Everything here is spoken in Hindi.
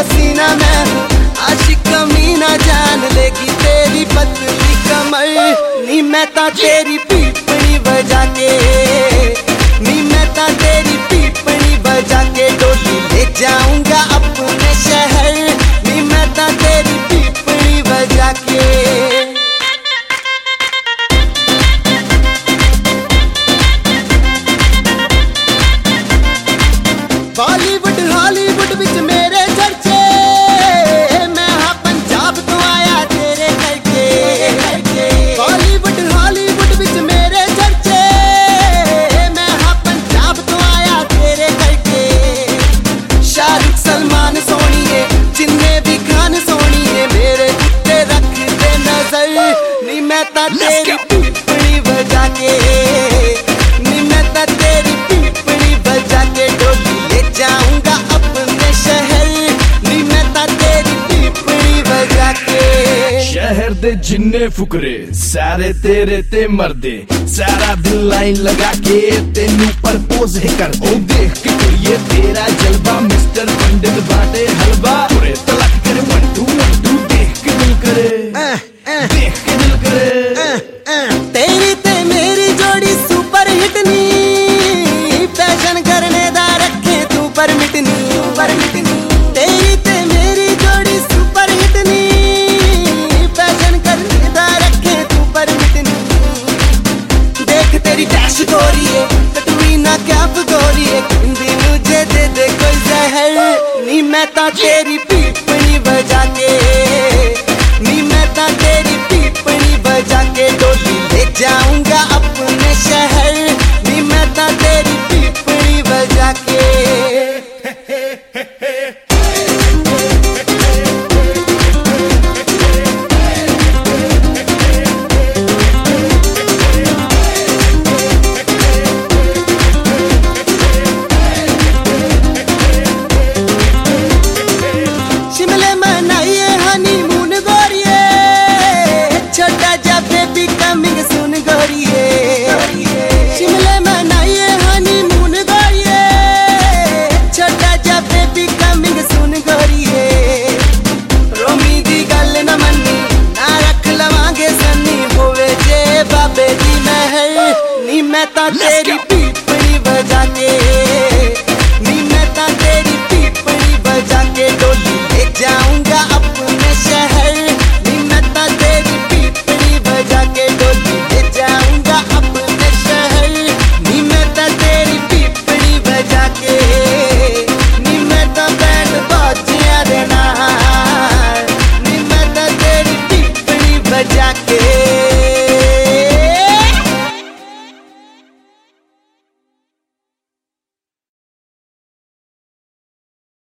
हसीना मैं हूँ आशिक कमीना, जान लेगी तेरी पतली कमर। नी मैं ता तेरी पीपनी बजा के, नी मैं ता तेरी पीपनी बजा के डोली ले जाऊंगा अपने शहर। नी मैं ता तेरी पीपनी बजा के। बॉलीवुड हॉलीवुड विच मेरे चर्चे, मैं हाँ पंजाब तो आया तेरे करके। बॉलीवुड हॉलीवुड विच मेरे चर्चे, मैं हाँ पंजाब तो आया तेरे करके। शाहरुख सलमान सोनिए, जिन्ने भी खान सोनिए, मेरे उत्ते रख दे नजर। नी मैं ता तेरी पीपनी बजा के, नी मैं ता तेरी पीपनी बजा के डोली जाऊंगा अपने शहर। नी मैं ता तेरी पीपनी बजा के। शहर दे जिन्ने फुकरे सारे तेरे ते मरदे, सारा दिल लाइन लगा के तेनू प्रपोज है कर दे। देख के कुड़िए तेरा जलवा, मिस्टर पंडित बाटे हलवा। पूरे तलक करे 1 2 1 2, देख के दिल करे, देख के दिल करे। तेरी ते मेरी जोड़ी सुपर हिट नी, फैशन करने दा रखे तू परमिटनी। तेरी ते मेरी जोड़ी सुपर हिट नी, फैशन करने दा रखे तू परमिटनी। देख तेरी डैश गोरी है, कटरीना कैफ गोरी है, हिंदी मुझे दे दे कोई जहर। नी मैं ता तेरी पीपनी बजा के।